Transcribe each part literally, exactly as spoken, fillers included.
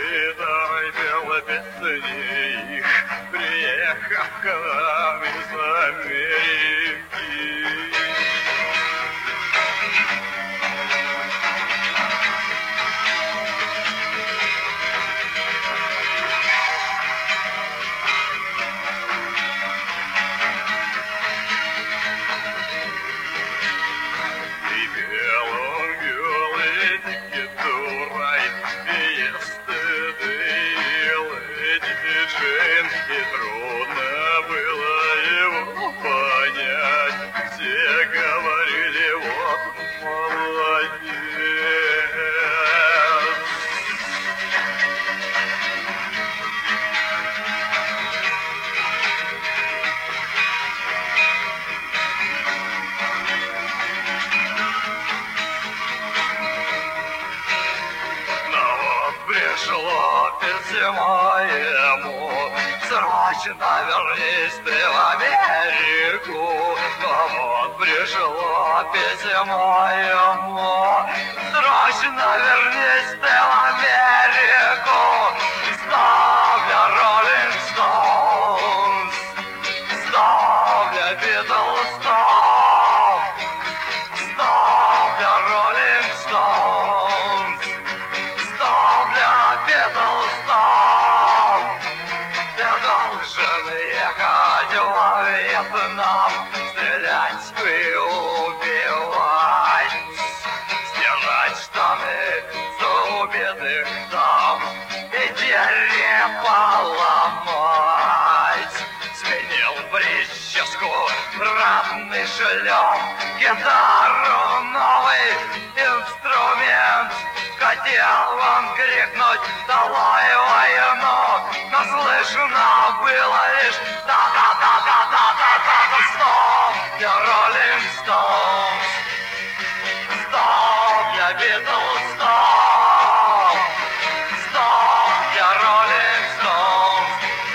Дай пела песни их, приехав к нам из Америки. И трудно было его понять. Все говорили, вот молодец. Но вот пришло письмо ему: срочно вернись ты в Америку. Но вот пришло письмо ему: срочно вернись ты в Америку. Stop the Rolling Stones, stop the Beatles, stop, stop the Rolling Stones, stop the Beatles, stop. Ты должен ехать во Вьетнам, стрелять и убивать, стирать штаны с убитых там и черепа ломать. Сменил прическу, ратный шлем, гитару, новый инструмент. Хотел он крикнуть «Долой войну!», но слышно было лишь «Да-да-да-да-да-да-да-да!» Stop the Rolling Stones, stop the Beatles, stop, stop the Rolling Stones,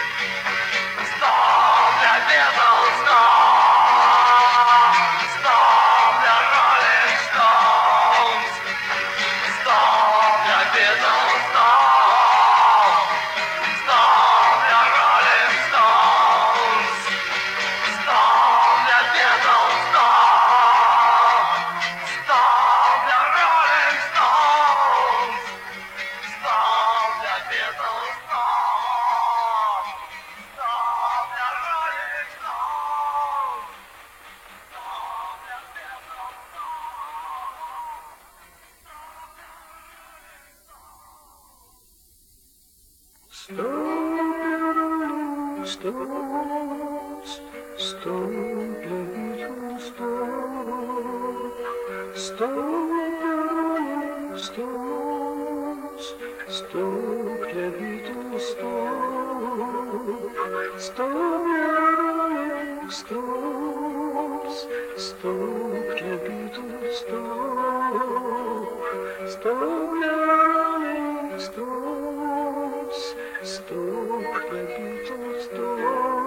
stop the Beatles, stop, stop the Rolling Stones, stop the Beatles, stop, stop the Rolling Stones, stop the Beatles, stop, stop the Rolling Stones, stop the Beatles, stop, stop the Rolling Stones, stop the Beatles, Stop the Beatles, stop.